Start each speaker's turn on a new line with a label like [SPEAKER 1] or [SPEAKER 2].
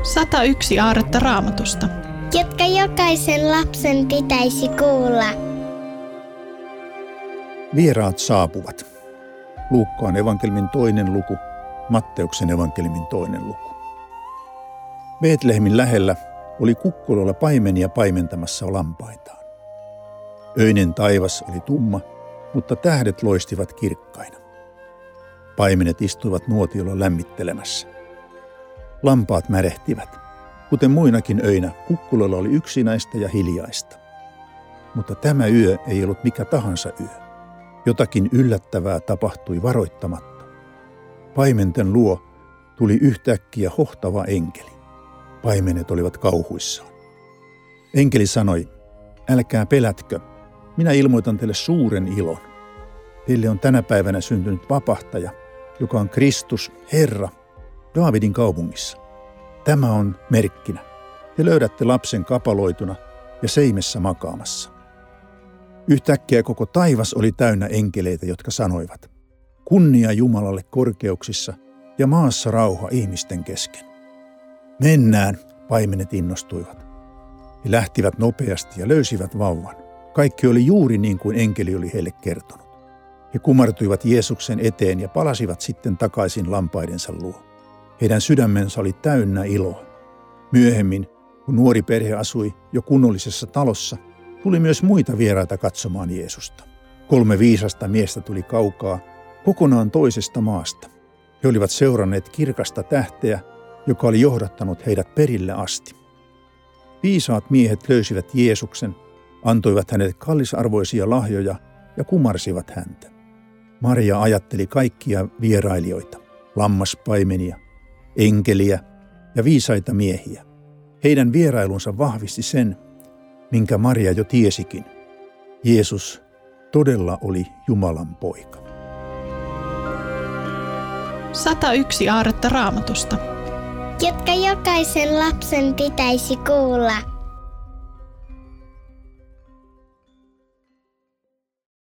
[SPEAKER 1] 101 aarretta Raamatusta,
[SPEAKER 2] jotka jokaisen lapsen pitäisi kuulla.
[SPEAKER 3] Vieraat saapuvat. Luukkaan evankeliumin 2. luku, Matteuksen evankeliumin 2. luku. Betlehemin lähellä oli kukkuloilla paimenia paimentamassa lampaitaan. Öinen taivas oli tumma, mutta tähdet loistivat kirkkaina. Paimenet istuivat nuotiolla lämmittelemässä. Lampaat märehtivät. Kuten muinakin öinä, kukkuloilla oli yksinäistä ja hiljaista. Mutta tämä yö ei ollut mikä tahansa yö. Jotakin yllättävää tapahtui varoittamatta. Paimenten luo tuli yhtäkkiä hohtava enkeli. Paimenet olivat kauhuissaan. Enkeli sanoi, älkää pelätkö, minä ilmoitan teille suuren ilon. Teille on tänä päivänä syntynyt vapahtaja, joka on Kristus, Herra, Daavidin kaupungissa. Tämä on merkkinä. Te löydätte lapsen kapaloituna ja seimessä makaamassa. Yhtäkkiä koko taivas oli täynnä enkeleitä, jotka sanoivat, kunnia Jumalalle korkeuksissa ja maassa rauha ihmisten kesken. Mennään, paimenet innostuivat. He lähtivät nopeasti ja löysivät vauvan. Kaikki oli juuri niin kuin enkeli oli heille kertonut. He kumartuivat Jeesuksen eteen ja palasivat sitten takaisin lampaidensa luo. Heidän sydämensä oli täynnä iloa. Myöhemmin, kun nuori perhe asui jo kunnollisessa talossa, tuli myös muita vieraita katsomaan Jeesusta. 3 viisasta miestä tuli kaukaa, kokonaan toisesta maasta. He olivat seuranneet kirkasta tähteä, joka oli johdattanut heidät perille asti. Viisaat miehet löysivät Jeesuksen, antoivat hänelle kallisarvoisia lahjoja ja kumarsivat häntä. Maria ajatteli kaikkia vierailijoita, lammaspaimenia, enkeliä ja viisaita miehiä. Heidän vierailunsa vahvisti sen, minkä Maria jo tiesikin. Jeesus todella oli Jumalan poika.
[SPEAKER 1] 101 aarretta Raamatusta,
[SPEAKER 2] jotka jokaisen lapsen pitäisi kuulla.